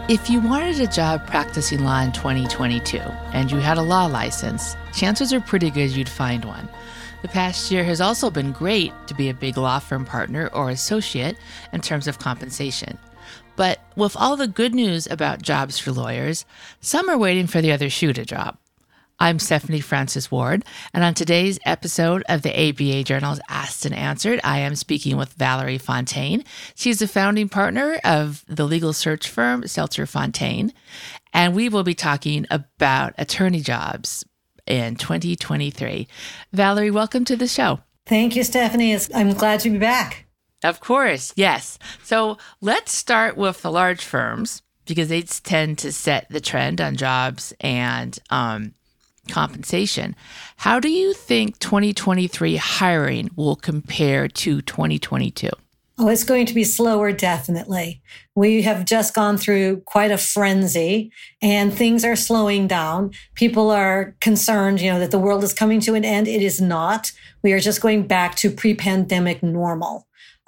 If you wanted a job practicing law in 2022 and you had a law license, chances are pretty good you'd find one. The past year has also been great to be a big law firm partner or associate in terms of compensation. But with all the good news about jobs for lawyers, some are waiting for the other shoe to drop. I'm Stephanie Francis Ward, and on today's episode of the ABA Journal's Asked and Answered, I am speaking with Valerie Fontaine. She's the founding partner of the legal search firm Seltzer Fontaine, and we will be talking about attorney jobs in 2023. Valerie, welcome to the show. Thank you, Stephanie. I'm glad to be back. Of course, yes. So let's start with the large firms because they tend to set the trend on jobs and compensation. How do you think 2023 hiring will compare to 2022? Oh, it's going to be slower, definitely. We have just gone through quite a frenzy and things are slowing down. People are concerned, that the world is coming to an end. It is not. We are just going back to pre-pandemic normal.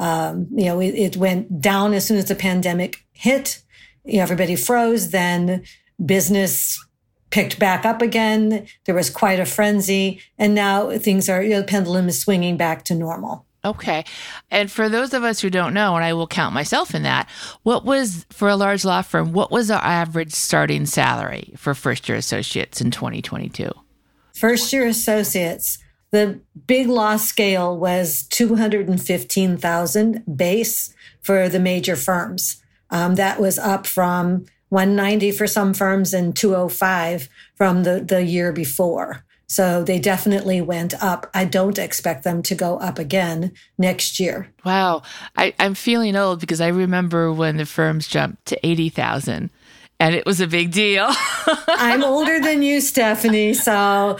It went down as soon as the pandemic hit. Everybody froze. Then business picked back up again. There was quite a frenzy. And now things are, the pendulum is swinging back to normal. Okay. And for those of us who don't know, and I will count myself in that, for a large law firm, what was our average starting salary for first-year associates in 2022? First-year associates, the big law scale was $215,000 base for the major firms. That was up from $190 for some firms and $205 from the year before. So they definitely went up. I don't expect them to go up again next year. Wow. I'm feeling old because I remember when the firms jumped to 80,000 and it was a big deal. I'm older than you, Stephanie, so.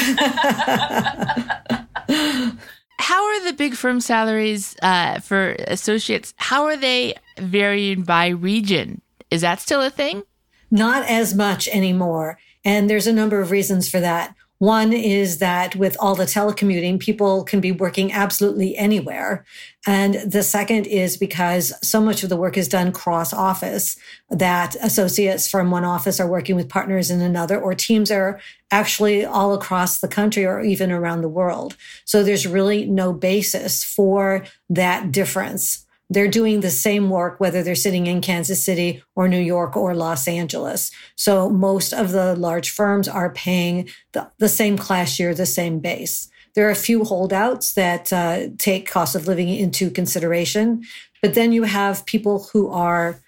How are the big firm salaries for associates? How are they varying by region? Is that still a thing? Not as much anymore. And there's a number of reasons for that. One is that with all the telecommuting, people can be working absolutely anywhere. And the second is because so much of the work is done cross-office that associates from one office are working with partners in another, or teams are actually all across the country or even around the world. So there's really no basis for that difference. They're doing the same work, whether they're sitting in Kansas City or New York or Los Angeles. So most of the large firms are paying the same class year, the same base. There are a few holdouts that take cost of living into consideration. But then you have people who are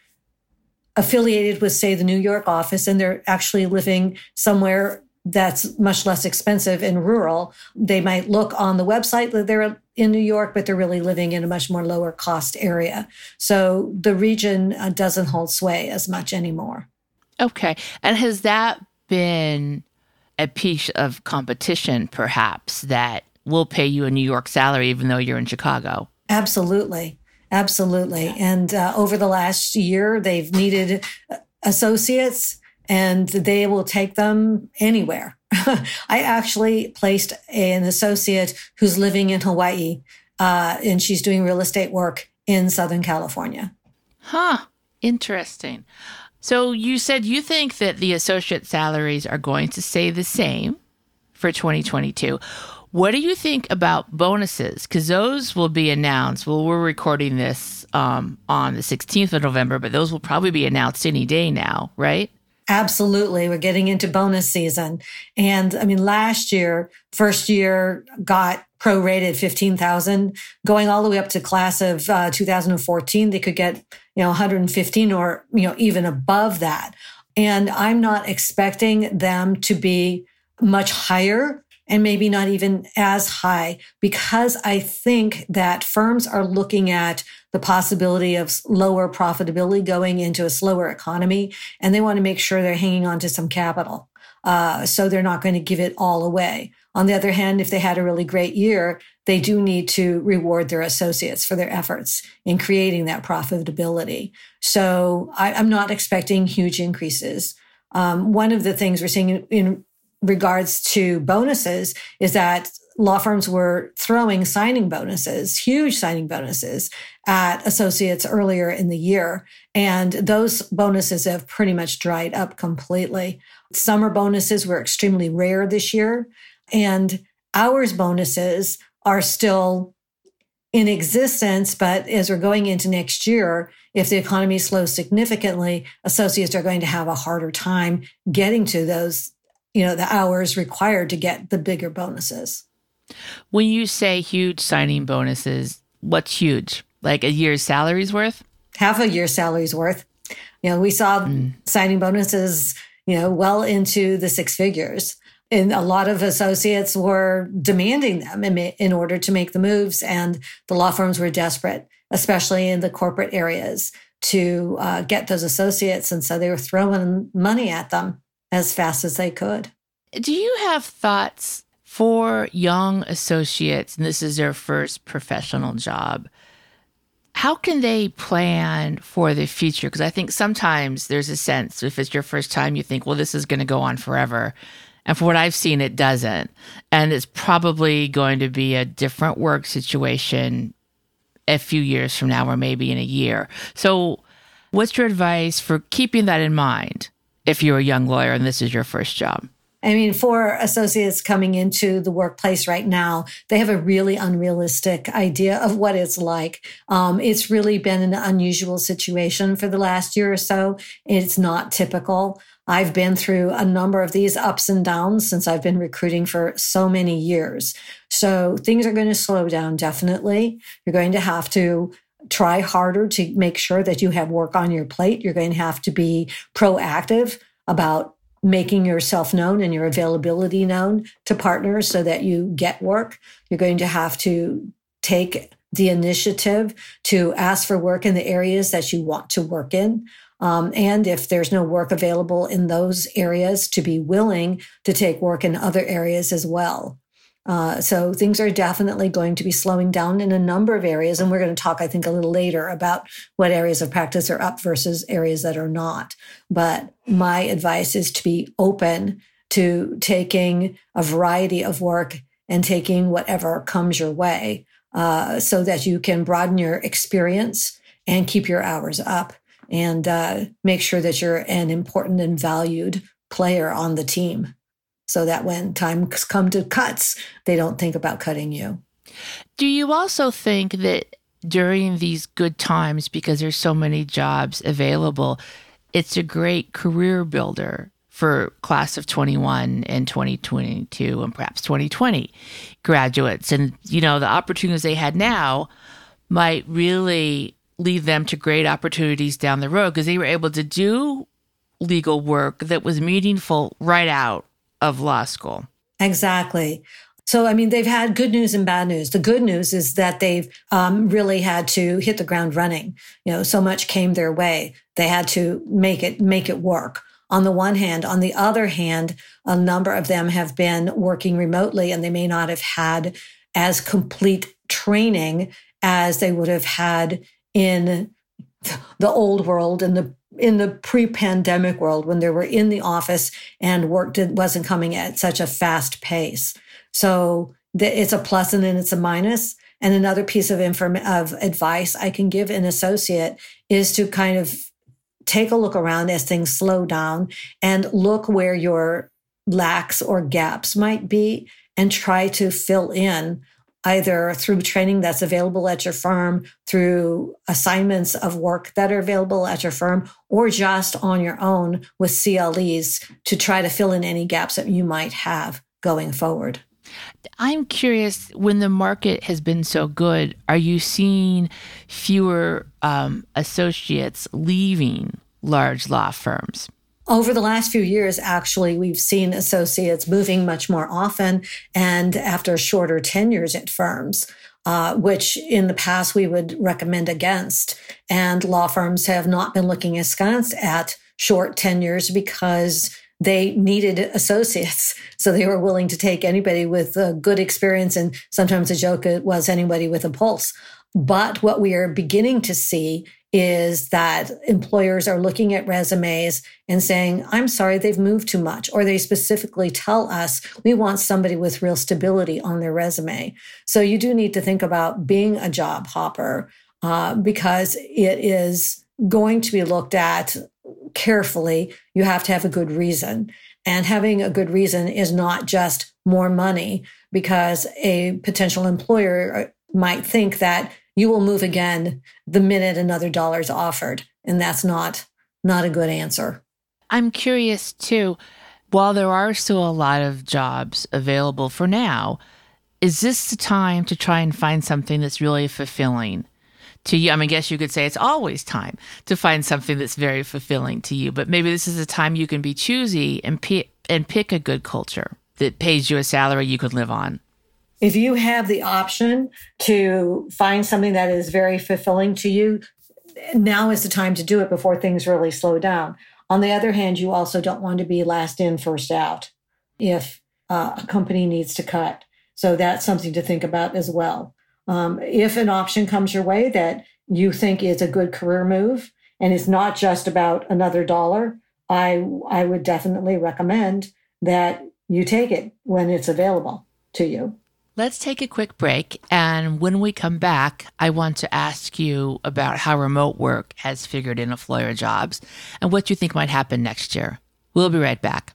affiliated with, say, the New York office, and they're actually living somewhere that's much less expensive and rural. They might look on the website that they're in New York, but they're really living in a much more lower cost area. So the region doesn't hold sway as much anymore. Okay. And has that been a piece of competition, perhaps, that will pay you a New York salary even though you're in Chicago? Absolutely. Absolutely. And over the last year, they've needed associates, and they will take them anywhere. I actually placed an associate who's living in Hawaii, and she's doing real estate work in Southern California. Huh. Interesting. So you said you think that the associate salaries are going to stay the same for 2022. What do you think about bonuses? Because those will be announced. Well, we're recording this on the 16th of November, but those will probably be announced any day now, right? Absolutely. We're getting into bonus season. And last year, first year got prorated 15,000, going all the way up to class of 2014. They could get, 115 or, even above that. And I'm not expecting them to be much higher and maybe not even as high, because I think that firms are looking at the possibility of lower profitability going into a slower economy, and they want to make sure they're hanging on to some capital. So they're not going to give it all away. On the other hand, if they had a really great year, they do need to reward their associates for their efforts in creating that profitability. So I'm not expecting huge increases. One of the things we're seeing in regards to bonuses is that law firms were throwing signing bonuses, huge signing bonuses at associates earlier in the year. And those bonuses have pretty much dried up completely. Summer bonuses were extremely rare this year. And hours bonuses are still in existence, but as we're going into next year, if the economy slows significantly, associates are going to have a harder time getting to those, the hours required to get the bigger bonuses. When you say huge signing bonuses, what's huge? Like a year's salary's worth? Half a year's salary's worth. We saw signing bonuses, well into the six figures. And a lot of associates were demanding them in order to make the moves. And the law firms were desperate, especially in the corporate areas, to get those associates. And so they were throwing money at them as fast as they could. Do you have thoughts for young associates, and this is their first professional job? How can they plan for the future? Because I think sometimes there's a sense, if it's your first time, you think, well, this is going to go on forever. And for what I've seen, it doesn't. And it's probably going to be a different work situation a few years from now, or maybe in a year. So what's your advice for keeping that in mind if you're a young lawyer and this is your first job? For associates coming into the workplace right now, they have a really unrealistic idea of what it's like. It's really been an unusual situation for the last year or so. It's not typical. I've been through a number of these ups and downs since I've been recruiting for so many years. So things are going to slow down, definitely. You're going to have to try harder to make sure that you have work on your plate. You're going to have to be proactive about making yourself known and your availability known to partners so that you get work. You're going to have to take the initiative to ask for work in the areas that you want to work in. And if there's no work available in those areas, to be willing to take work in other areas as well. So things are definitely going to be slowing down in a number of areas. And we're going to talk, I think, a little later about what areas of practice are up versus areas that are not. But my advice is to be open to taking a variety of work and taking whatever comes your way so that you can broaden your experience and keep your hours up and make sure that you're an important and valued player on the team, so that when times come to cuts, they don't think about cutting you. Do you also think that during these good times, because there's so many jobs available, it's a great career builder for class of 21 and 2022 and perhaps 2020 graduates? And, the opportunities they had now might really lead them to great opportunities down the road because they were able to do legal work that was meaningful right out of law school. Exactly. So, they've had good news and bad news. The good news is that they've really had to hit the ground running. So much came their way. They had to make it work. On the one hand, on the other hand, a number of them have been working remotely and they may not have had as complete training as they would have had in the old world and in the pre-pandemic world when they were in the office and work wasn't coming at such a fast pace. So it's a plus and then it's a minus. And another piece of advice I can give an associate is to kind of take a look around as things slow down and look where your lacks or gaps might be and try to fill in either through training that's available at your firm, through assignments of work that are available at your firm, or just on your own with CLEs to try to fill in any gaps that you might have going forward. I'm curious, when the market has been so good, are you seeing fewer associates leaving large law firms? Over the last few years, actually, we've seen associates moving much more often and after shorter tenures at firms, which in the past we would recommend against. And law firms have not been looking askance at short tenures because they needed associates. So they were willing to take anybody with a good experience. And sometimes the joke was anybody with a pulse. But what we are beginning to see is that employers are looking at resumes and saying, I'm sorry, they've moved too much. Or they specifically tell us, we want somebody with real stability on their resume. So you do need to think about being a job hopper because it is going to be looked at carefully. You have to have a good reason. And having a good reason is not just more money, because a potential employer might think that you will move again the minute another dollar is offered. And that's not a good answer. I'm curious too, while there are still a lot of jobs available for now, is this the time to try and find something that's really fulfilling to you? I mean, I guess you could say it's always time to find something that's very fulfilling to you, but maybe this is a time you can be choosy and pick a good culture that pays you a salary you could live on. If you have the option to find something that is very fulfilling to you, now is the time to do it before things really slow down. On the other hand, you also don't want to be last in, first out if a company needs to cut. So that's something to think about as well. If an option comes your way that you think is a good career move and it's not just about another dollar, I would definitely recommend that you take it when it's available to you. Let's take a quick break, and when we come back, I want to ask you about how remote work has figured in employer jobs and what you think might happen next year. We'll be right back.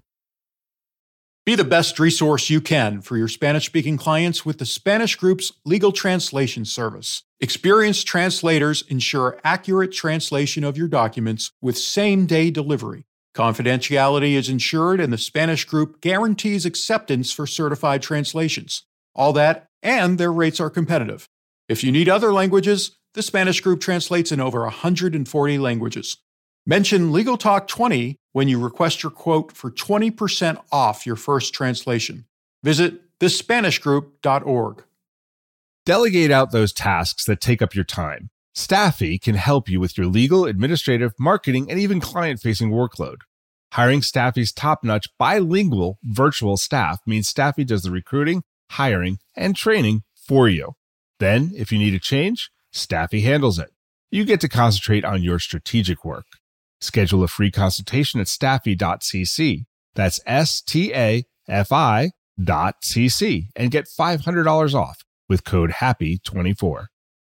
Be the best resource you can for your Spanish-speaking clients with the Spanish Group's legal translation service. Experienced translators ensure accurate translation of your documents with same-day delivery. Confidentiality is ensured, and the Spanish Group guarantees acceptance for certified translations. All that, and their rates are competitive. If you need other languages, the Spanish Group translates in over 140 languages. Mention Legal Talk 20 when you request your quote for 20% off your first translation. Visit thespanishgroup.org. Delegate out those tasks that take up your time. Staffy can help you with your legal, administrative, marketing, and even client-facing workload. Hiring Staffy's top-notch bilingual virtual staff means Staffy does the recruiting, hiring, and training for you. Then, if you need a change, Staffy handles it. You get to concentrate on your strategic work. Schedule a free consultation at staffy.cc. That's STAFI.cc and get $500 off with code HAPPY24.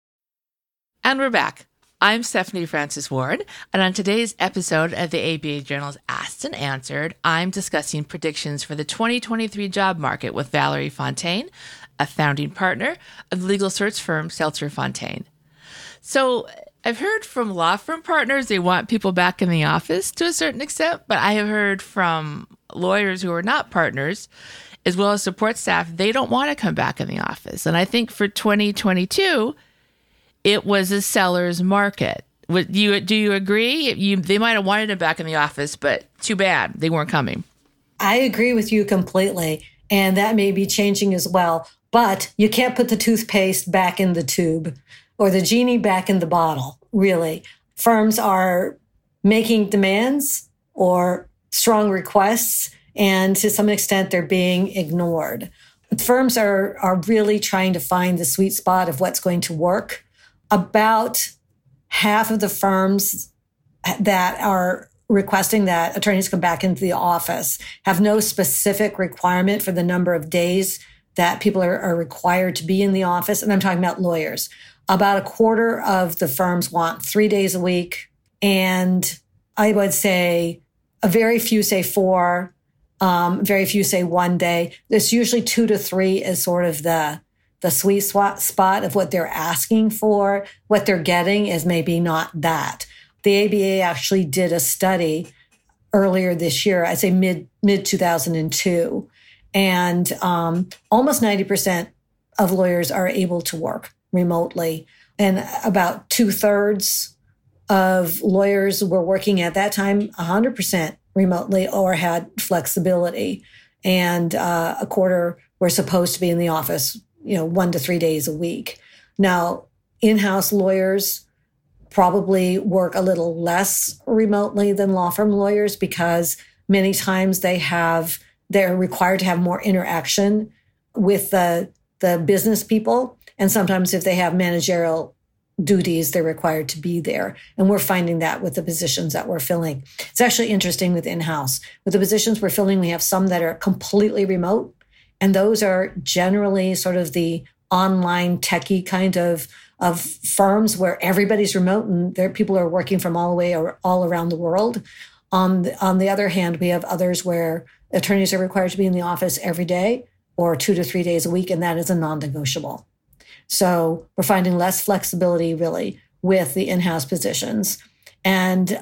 And we're back. I'm Stephanie Francis Ward, and on today's episode of the ABA Journal's Asked and Answered, I'm discussing predictions for the 2023 job market with Valerie Fontaine, a founding partner of the legal search firm Seltzer Fontaine. So I've heard from law firm partners they want people back in the office to a certain extent, but I have heard from lawyers who are not partners, as well as support staff, they don't want to come back in the office. And I think for 2022, it was a seller's market. Do you agree? They might have wanted him back in the office, but too bad they weren't coming. I agree with you completely, and that may be changing as well. But you can't put the toothpaste back in the tube or the genie back in the bottle, really. Firms are making demands or strong requests, and to some extent, they're being ignored. Firms are really trying to find the sweet spot of what's going to work. About half of the firms that are requesting that attorneys come back into the office have no specific requirement for the number of days that people are required to be in the office. And I'm talking about lawyers. About a quarter of the firms want 3 days a week. And I would say a very few say 4, very few say 1 day. There's usually 2 to 3 is sort of the sweet spot of what they're asking for. What they're getting is maybe not that. The ABA actually did a study earlier this year, I'd say mid 2002, and almost 90% of lawyers are able to work remotely, and about 2/3 of lawyers were working at that time 100% remotely or had flexibility, and a quarter were supposed to be in the office 1 to 3 days a week. Now, in-house lawyers probably work a little less remotely than law firm lawyers because many times they're required to have more interaction with the business people. And sometimes if they have managerial duties, they're required to be there. And we're finding that with the positions that we're filling. It's actually interesting with in-house. With the positions we're filling, we have some that are completely remote. And those are generally sort of the online techie kind of firms where everybody's remote and their people are working from all around the world. On the other hand, we have others where attorneys are required to be in the office every day or 2 to 3 days a week, and that is a non-negotiable. So we're finding less flexibility really with the in-house positions. And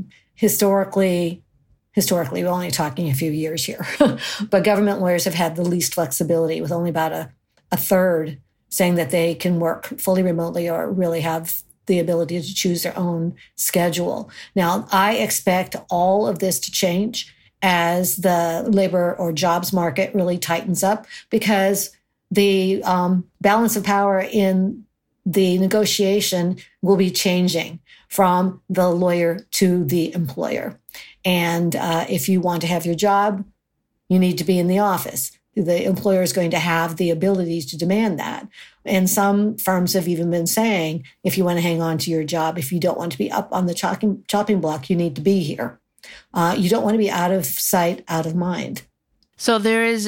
historically, we're only talking a few years here, but government lawyers have had the least flexibility with only about a third saying that they can work fully remotely or really have the ability to choose their own schedule. Now, I expect all of this to change as the labor or jobs market really tightens up, because the balance of power in the negotiation will be changing from the lawyer to the employer. And if you want to have your job, you need to be in the office. The employer is going to have the ability to demand that. And some firms have even been saying, if you want to hang on to your job, if you don't want to be up on the chopping block, you need to be here. You don't want to be out of sight, out of mind. So there's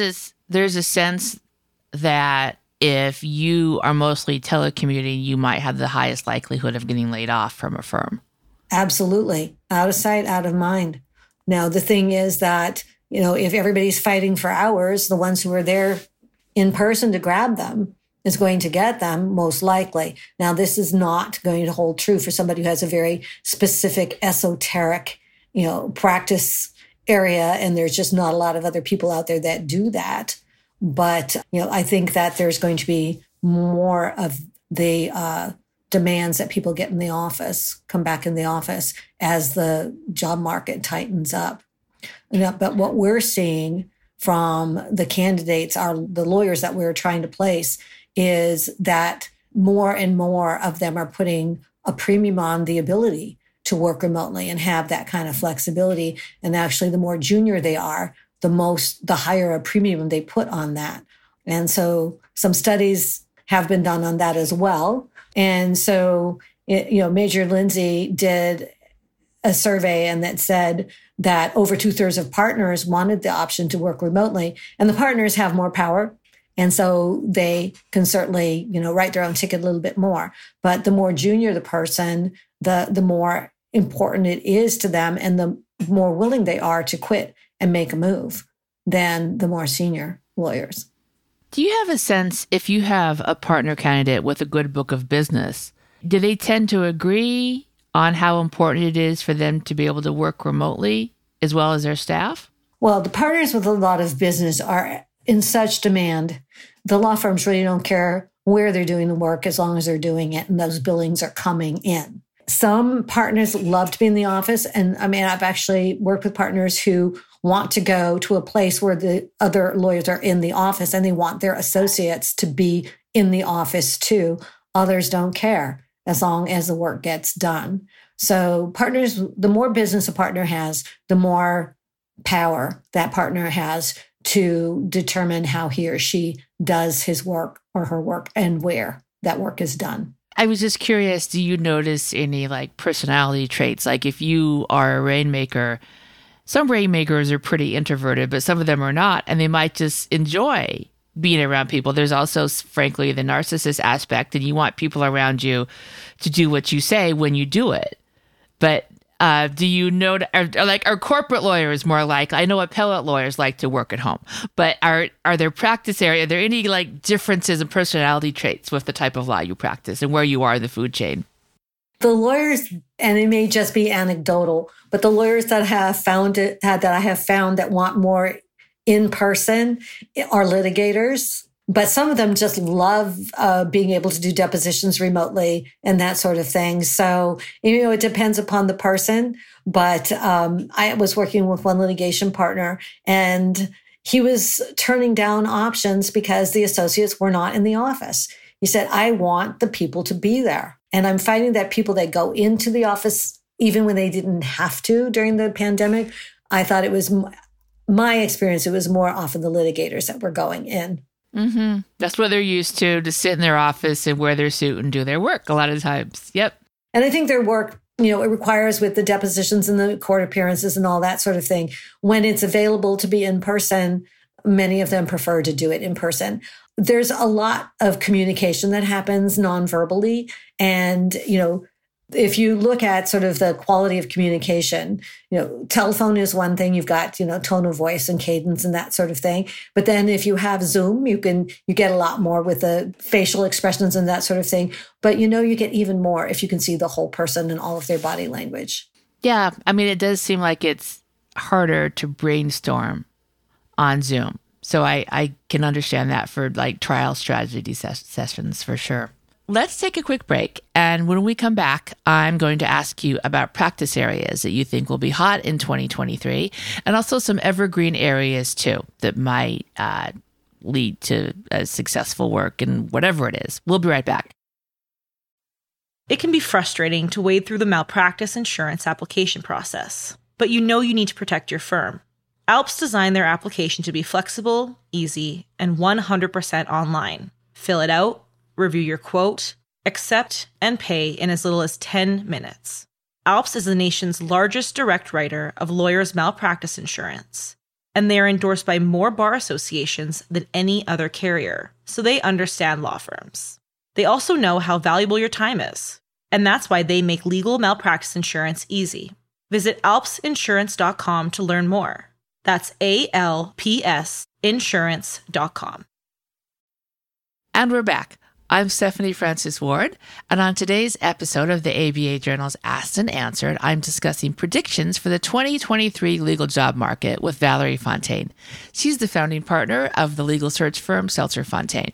a sense that if you are mostly telecommuting, you might have the highest likelihood of getting laid off from a firm. Absolutely. Out of sight, out of mind. Now, the thing is that, if everybody's fighting for hours, the ones who are there in person to grab them is going to get them most likely. Now, this is not going to hold true for somebody who has a very specific esoteric, practice area, and there's just not a lot of other people out there that do that. But, I think that there's going to be more of the demands that people get in the office, come back in the office as the job market tightens up. But what we're seeing from the candidates, the lawyers that we're trying to place, is that more and more of them are putting a premium on the ability to work remotely and have that kind of flexibility. And actually, the more junior they are, the higher a premium they put on that. And so some studies have been done on that as well. And so, Major Lindsay did a survey and that said that over 2/3 of partners wanted the option to work remotely, and the partners have more power. And so they can certainly, write their own ticket a little bit more. But the more junior the person, the more important it is to them and the more willing they are to quit and make a move than the more senior lawyers. Do you have a sense, if you have a partner candidate with a good book of business, do they tend to agree on how important it is for them to be able to work remotely as well as their staff? Well, the partners with a lot of business are in such demand. The law firms really don't care where they're doing the work as long as they're doing it and those billings are coming in. Some partners love to be in the office. And I've actually worked with partners who want to go to a place where the other lawyers are in the office and they want their associates to be in the office too. Others don't care as long as the work gets done. So partners, the more business a partner has, the more power that partner has to determine how he or she does his work or her work and where that work is done. I was just curious, do you notice any personality traits? Like if you are a rainmaker, some rainmakers are pretty introverted, but some of them are not, and they might just enjoy being around people. There's also, frankly, the narcissist aspect, and you want people around you to do what you say when you do it. But do you know, are corporate lawyers more like, I know appellate lawyers like to work at home, but are there practice area, are there any differences in personality traits with the type of law you practice and where you are in the food chain? The lawyers, and it may just be anecdotal, but the lawyers that I have found that want more in person are litigators. But some of them just love being able to do depositions remotely and that sort of thing. So, it depends upon the person. But I was working with one litigation partner, and he was turning down options because the associates were not in the office. He said, I want the people to be there. And I'm finding that people that go into the office, even when they didn't have to during the pandemic, I thought it was my experience, it was more often the litigators that were going in. Mm-hmm. That's what they're used to sit in their office and wear their suit and do their work a lot of times. Yep. And I think their work, it requires with the depositions and the court appearances and all that sort of thing. When it's available to be in person, many of them prefer to do it in person. There's a lot of communication that happens non-verbally. And, if you look at sort of the quality of communication, telephone is one thing. You've got, tone of voice and cadence and that sort of thing. But then if you have Zoom, you get a lot more with the facial expressions and that sort of thing. But, you get even more if you can see the whole person and all of their body language. Yeah. I mean, it does seem like it's harder to brainstorm on Zoom. So I can understand that for like trial strategy sessions for sure. Let's take a quick break. And when we come back, I'm going to ask you about practice areas that you think will be hot in 2023, and also some evergreen areas too that might lead to a successful work and whatever it is. We'll be right back. It can be frustrating to wade through the malpractice insurance application process, but you need to protect your firm. ALPS designed their application to be flexible, easy, and 100% online. Fill it out, review your quote, accept, and pay in as little as 10 minutes. ALPS is the nation's largest direct writer of lawyers' malpractice insurance, and they are endorsed by more bar associations than any other carrier, so they understand law firms. They also know how valuable your time is, and that's why they make legal malpractice insurance easy. Visit alpsinsurance.com to learn more. That's ALPS insurance.com. And we're back. I'm Stephanie Francis Ward, and on today's episode of the ABA Journal's Asked and Answered, I'm discussing predictions for the 2023 legal job market with Valerie Fontaine. She's the founding partner of the legal search firm Seltzer Fontaine.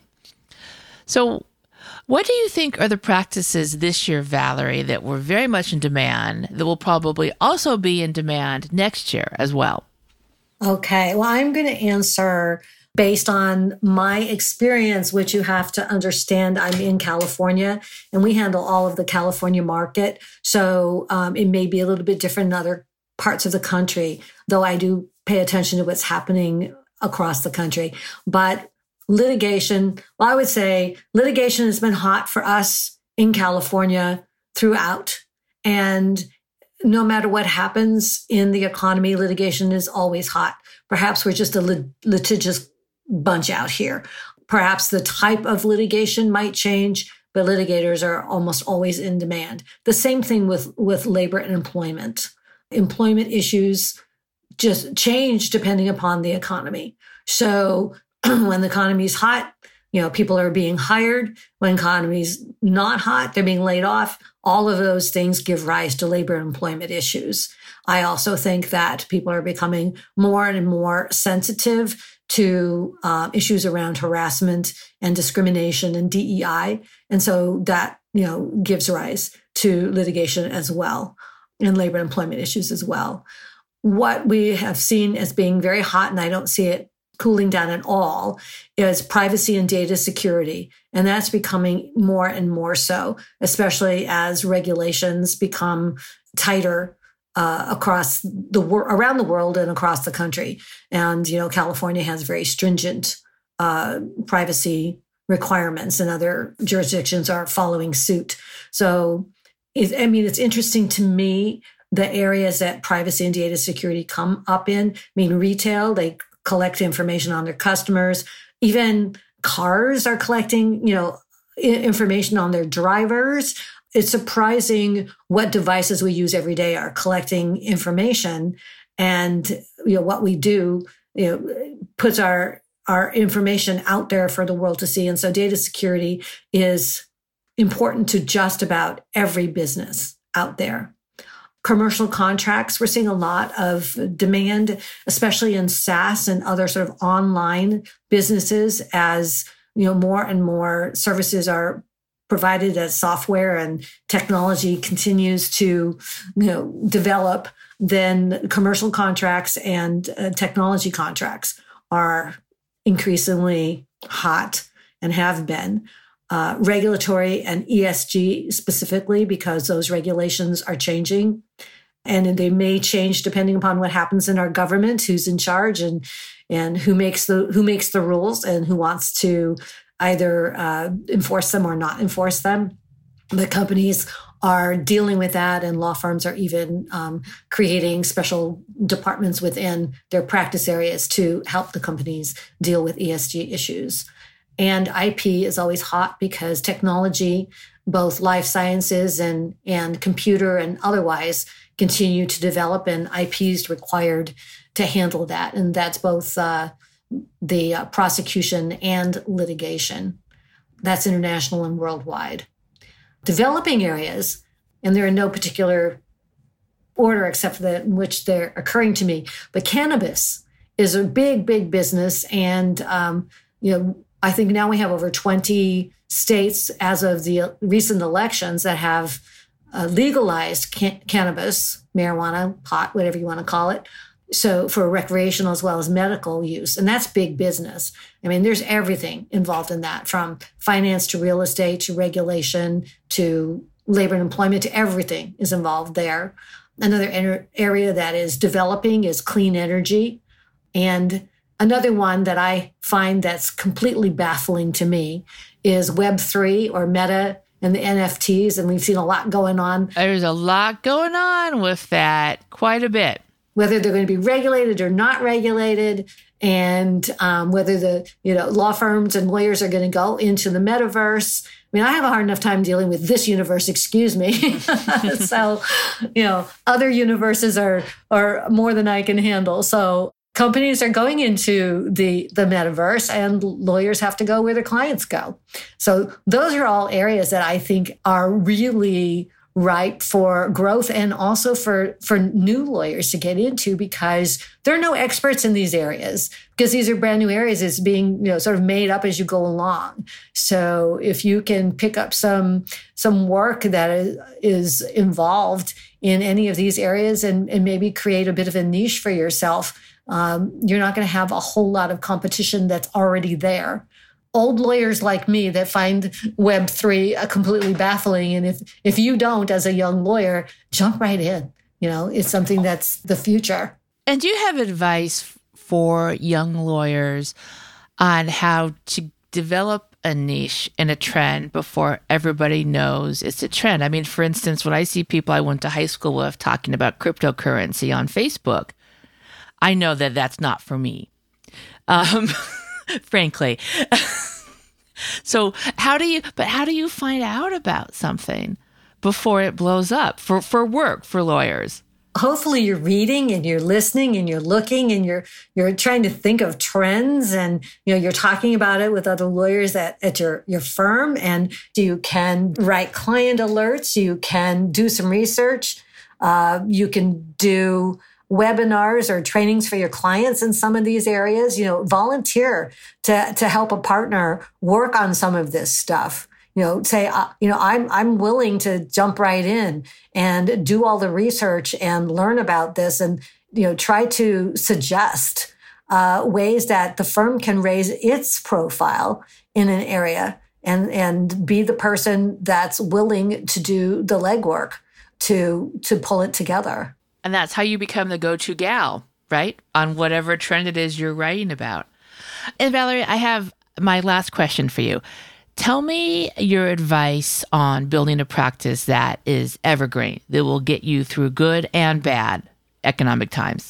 So, what do you think are the practices this year, Valerie, that were very much in demand that will probably also be in demand next year as well? Okay, well, I'm going to answer based on my experience, which you have to understand. I'm in California and we handle all of the California market. So it may be a little bit different in other parts of the country, though I do pay attention to what's happening across the country. But litigation, well, I would say litigation has been hot for us in California throughout. And no matter what happens in the economy, litigation is always hot. Perhaps we're just a litigious bunch out here. Perhaps the type of litigation might change, but litigators are almost always in demand. The same thing with labor and employment. Employment issues just change depending upon the economy. So when the economy is hot, people are being hired. When the economy's not hot, they're being laid off. All of those things give rise to labor and employment issues. I also think that people are becoming more and more sensitive to issues around harassment and discrimination and DEI. And so that, gives rise to litigation as well and labor and employment issues as well. What we have seen as being very hot, and I don't see it cooling down at all, is privacy and data security. And that's becoming more and more so, especially as regulations become tighter around the world and across the country. And, California has very stringent privacy requirements, and other jurisdictions are following suit. So, it's interesting to me, the areas that privacy and data security come up in. Retail, they collect information on their customers. Even cars are collecting, information on their drivers. It's surprising what devices we use every day are collecting information, and what we do puts our information out there for the world to see. And so data security is important to just about every business out there. Commercial contracts, we're seeing a lot of demand, especially in SaaS and other sort of online businesses, as more and more services are provided as software and technology continues to develop. Then commercial contracts and technology contracts are increasingly hot and have been. Regulatory and ESG specifically, because those regulations are changing. And they may change depending upon what happens in our government, who's in charge and who makes the rules and who wants to either enforce them or not enforce them. The companies are dealing with that, and law firms are even creating special departments within their practice areas to help the companies deal with ESG issues. And IP is always hot because technology, both life sciences and computer and otherwise, continue to develop, and IP is required to handle that. And that's both the prosecution and litigation. That's international and worldwide. Developing areas, and they're in no particular order except for in which they're occurring to me, but cannabis is a big, big business. And, I think now we have over 20 states as of the recent elections that have legalized cannabis, marijuana, pot, whatever you want to call it. So for recreational as well as medical use. And that's big business. I mean, there's everything involved in that, from finance to real estate to regulation to labor and employment to everything is involved there. Another area that is developing is clean energy. And another one that I find that's completely baffling to me is Web3 or Meta and the NFTs. And we've seen a lot going on. There's a lot going on with that, quite a bit. Whether they're going to be regulated or not regulated, and whether the law firms and lawyers are going to go into the metaverse. I mean, I have a hard enough time dealing with this universe, excuse me. So, other universes are more than I can handle. So companies are going into the metaverse, and lawyers have to go where their clients go. So those are all areas that I think are really ripe for growth, and also for new lawyers to get into, because there are no experts in these areas, because these are brand new areas. It's being sort of made up as you go along. So if you can pick up some work that is involved in any of these areas and maybe create a bit of a niche for yourself, you're not going to have a whole lot of competition that's already there. Old lawyers like me that find Web3 completely baffling. And if you don't, as a young lawyer, jump right in. It's something that's the future. And do you have advice for young lawyers on how to develop a niche and a trend before everybody knows it's a trend? I mean, for instance, when I see people I went to high school with talking about cryptocurrency on Facebook, I know that that's not for me. Frankly. So how do you find out about something before it blows up for work, for lawyers? Hopefully you're reading and you're listening and you're looking and you're trying to think of trends, and you're talking about it with other lawyers at your firm, and you can write client alerts, you can do some research, you can do webinars or trainings for your clients in some of these areas. Volunteer to help a partner work on some of this stuff. Say, I'm willing to jump right in and do all the research and learn about this, and try to suggest ways that the firm can raise its profile in an area, and be the person that's willing to do the legwork to pull it together. And that's how you become the go-to gal, right? On whatever trend it is you're writing about. And Valerie, I have my last question for you. Tell me your advice on building a practice that is evergreen, that will get you through good and bad economic times.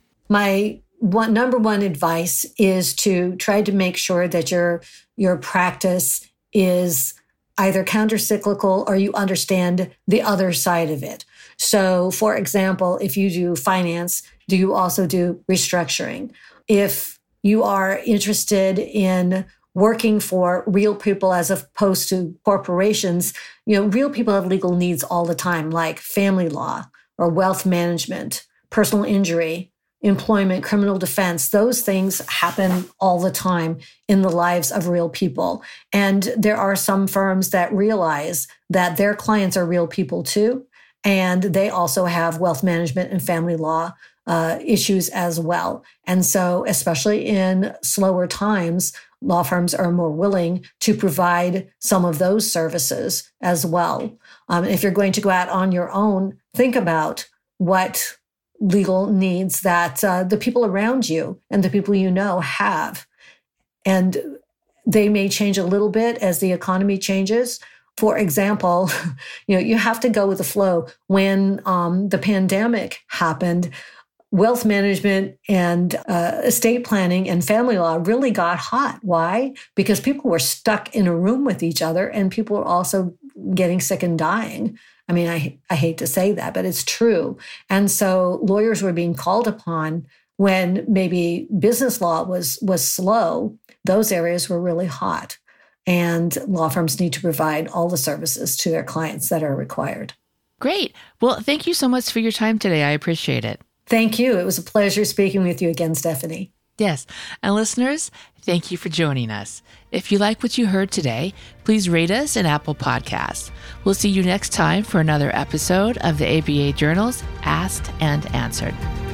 My number one advice is to try to make sure that your practice is either countercyclical or you understand the other side of it. So, for example, if you do finance, do you also do restructuring? If you are interested in working for real people as opposed to corporations, real people have legal needs all the time, like family law or wealth management, personal injury, employment, criminal defense. Those things happen all the time in the lives of real people. And there are some firms that realize that their clients are real people too. And they also have wealth management and family law issues as well. And so, especially in slower times, law firms are more willing to provide some of those services as well. If you're going to go out on your own, think about what legal needs that the people around you and the people you know have. And they may change a little bit as the economy changes. For example, you have to go with the flow. When the pandemic happened, wealth management and estate planning and family law really got hot. Why? Because people were stuck in a room with each other, and people were also getting sick and dying. I mean, I hate to say that, but it's true. And so lawyers were being called upon when maybe business law was slow. Those areas were really hot. And law firms need to provide all the services to their clients that are required. Great. Well, thank you so much for your time today. I appreciate it. Thank you. It was a pleasure speaking with you again, Stephanie. Yes. And listeners, thank you for joining us. If you like what you heard today, please rate us in Apple Podcasts. We'll see you next time for another episode of the ABA Journal's Asked and Answered.